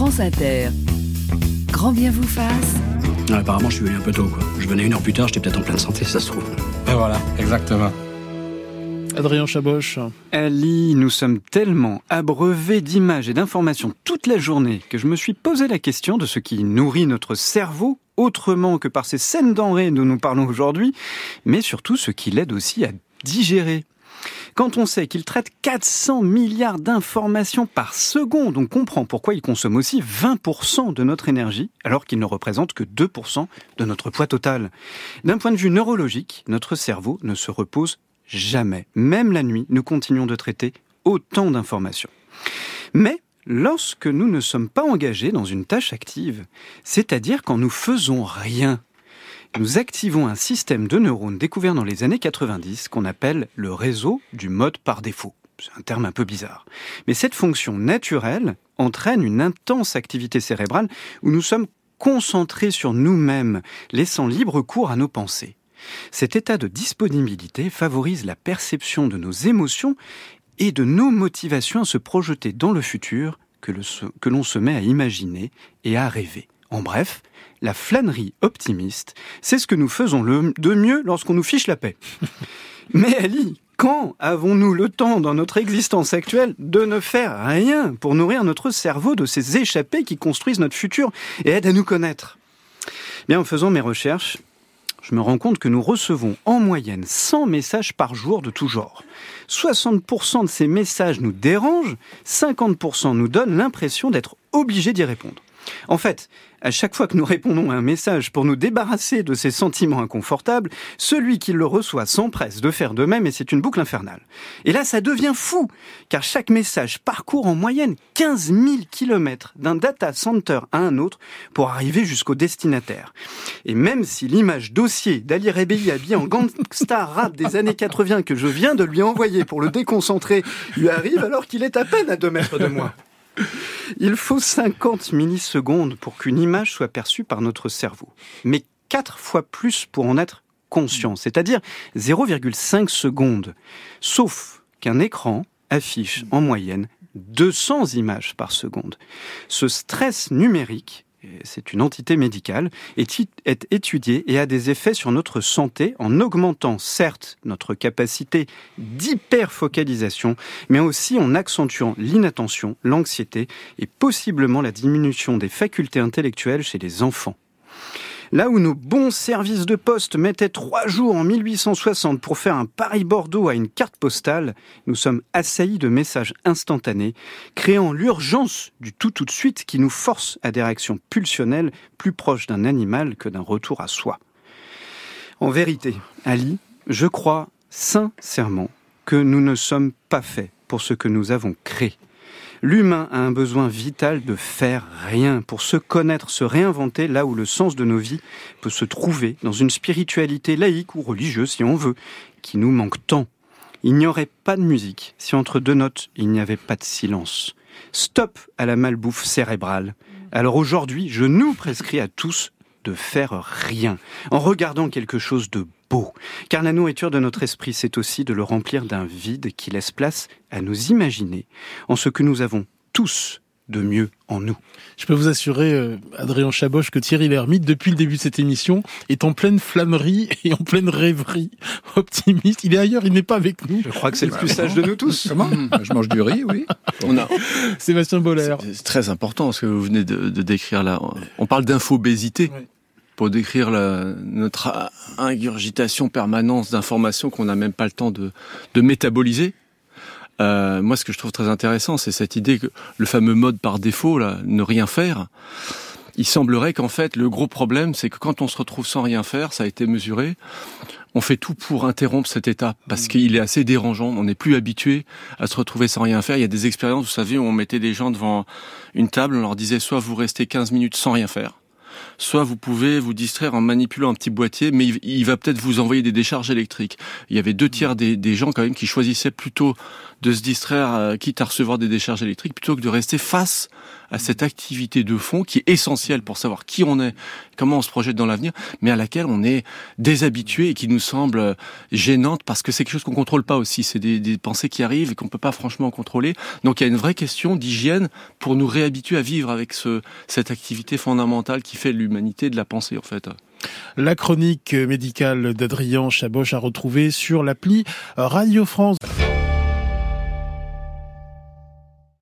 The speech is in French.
France Inter. Grand bien vous fasse. Apparemment, je suis venu un peu tôt, quoi. Je venais 1 heure plus tard, j'étais peut-être en pleine santé, si ça se trouve. Et voilà, exactement. Adrien Chaboch. Ali, nous sommes tellement abreuvés d'images et d'informations toute la journée que je me suis posé la question de ce qui nourrit notre cerveau autrement que par ces saines denrées dont nous parlons aujourd'hui, mais surtout ce qui l'aide aussi à digérer. Quand on sait qu'il traite 400 milliards d'informations par seconde, on comprend pourquoi il consomme aussi 20% de notre énergie, alors qu'il ne représente que 2% de notre poids total. D'un point de vue neurologique, notre cerveau ne se repose jamais. Même la nuit, nous continuons de traiter autant d'informations. Mais lorsque nous ne sommes pas engagés dans une tâche active, c'est-à-dire quand nous faisons rien, nous activons un système de neurones découvert dans les années 90 qu'on appelle le réseau du mode par défaut. C'est un terme un peu bizarre. Mais cette fonction naturelle entraîne une intense activité cérébrale où nous sommes concentrés sur nous-mêmes, laissant libre cours à nos pensées. Cet état de disponibilité favorise la perception de nos émotions et de nos motivations à se projeter dans le futur que l'on se met à imaginer et à rêver. En bref, la flânerie optimiste, c'est ce que nous faisons de mieux lorsqu'on nous fiche la paix. Mais Ali, quand avons-nous le temps dans notre existence actuelle de ne faire rien pour nourrir notre cerveau de ces échappées qui construisent notre futur et aident à nous connaître ? Bien, en faisant mes recherches, je me rends compte que nous recevons en moyenne 100 messages par jour de tout genre. 60% de ces messages nous dérangent, 50% nous donnent l'impression d'être obligés d'y répondre. En fait, à chaque fois que nous répondons à un message pour nous débarrasser de ces sentiments inconfortables, celui qui le reçoit s'empresse de faire de même et c'est une boucle infernale. Et là, ça devient fou, car chaque message parcourt en moyenne 15 000 kilomètres d'un data center à un autre pour arriver jusqu'au destinataire. Et même si l'image dossier d'Ali Rebelli habillé en gangsta rap des années 80 que je viens de lui envoyer pour le déconcentrer lui arrive alors qu'il est à peine à 2 mètres de moi. Il faut 50 millisecondes pour qu'une image soit perçue par notre cerveau, mais 4 fois plus pour en être conscient, c'est-à-dire 0,5 secondes. Sauf qu'un écran affiche en moyenne 200 images par seconde. Ce stress numérique, c'est une entité médicale, est étudié et a des effets sur notre santé en augmentant certes notre capacité d'hyperfocalisation, mais aussi en accentuant l'inattention, l'anxiété et possiblement la diminution des facultés intellectuelles chez les enfants. Là où nos bons services de poste mettaient 3 jours en 1860 pour faire un Paris-Bordeaux à une carte postale, nous sommes assaillis de messages instantanés, créant l'urgence du tout de suite qui nous force à des réactions pulsionnelles plus proches d'un animal que d'un retour à soi. En vérité, Ali, je crois sincèrement que nous ne sommes pas faits pour ce que nous avons créé. L'humain a un besoin vital de faire rien, pour se connaître, se réinventer là où le sens de nos vies peut se trouver, dans une spiritualité laïque ou religieuse si on veut, qui nous manque tant. Il n'y aurait pas de musique si entre 2 notes il n'y avait pas de silence. Stop à la malbouffe cérébrale. Alors aujourd'hui, je nous prescris à tous de faire rien, en regardant quelque chose de beau. Car la nourriture de notre esprit, c'est aussi de le remplir d'un vide qui laisse place à nous imaginer en ce que nous avons tous de mieux en nous. Je peux vous assurer, Adrien Chaboch, que Thierry Lhermitte, depuis le début de cette émission, est en pleine flânerie et en pleine rêverie optimiste. Il est ailleurs, il n'est pas avec nous. Je crois que c'est le plus sage de nous tous. Comment ? Je mange du riz, oui. Sébastien Boller. C'est très important ce que vous venez de décrire là. On parle d'infobésité. Oui. Pour décrire notre ingurgitation permanente d'informations qu'on n'a même pas le temps de métaboliser. Moi, ce que je trouve très intéressant, c'est cette idée que le fameux mode par défaut, là, ne rien faire, il semblerait qu'en fait, le gros problème, c'est que quand on se retrouve sans rien faire, ça a été mesuré, on fait tout pour interrompre cet état, parce qu'il est assez dérangeant, on n'est plus habitué à se retrouver sans rien faire. Il y a des expériences, vous savez, où on mettait des gens devant une table, on leur disait soit vous restez 15 minutes sans rien faire, soit vous pouvez vous distraire en manipulant un petit boîtier, mais il va peut-être vous envoyer des décharges électriques. Il y avait 2/3 des gens quand même qui choisissaient plutôt de se distraire, quitte à recevoir des décharges électriques, plutôt que de rester face à cette activité de fond qui est essentielle pour savoir qui on est, comment on se projette dans l'avenir, mais à laquelle on est déshabitué et qui nous semble gênante parce que c'est quelque chose qu'on contrôle pas aussi. C'est des pensées qui arrivent et qu'on peut pas franchement contrôler. Donc il y a une vraie question d'hygiène pour nous réhabituer à vivre avec cette activité fondamentale qui fait l'humanité de la pensée, en fait. La chronique médicale d'Adrien Chaboch à retrouver sur l'appli Radio France.